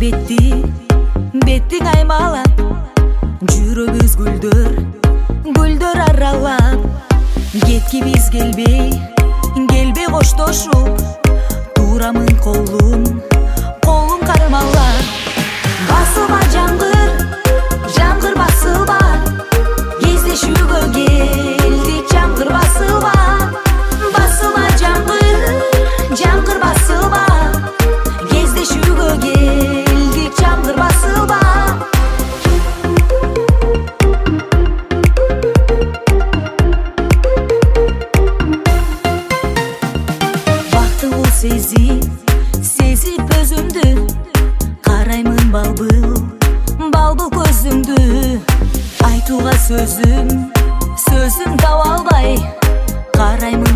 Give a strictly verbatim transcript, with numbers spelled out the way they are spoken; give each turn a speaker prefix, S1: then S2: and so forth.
S1: бетти беттиң аймалап, жүрөбүз гүлдөр гүлдөр аралап. Кетки биз келбей келбей коштошуп, турамын колум колум кармалап. Басылба жамгыр жамгыр басылба, кездешүүгө келдик жамгыр басылба. Басылба жамгыр жамгыр басылба, кездешүүгө келдик жамгыр басылба. Бактылуу сезип сезип өзүмдү, караймын балбыл балбыл көзүңдү. Айтууга сөзүм сөзүм таба албай, караймын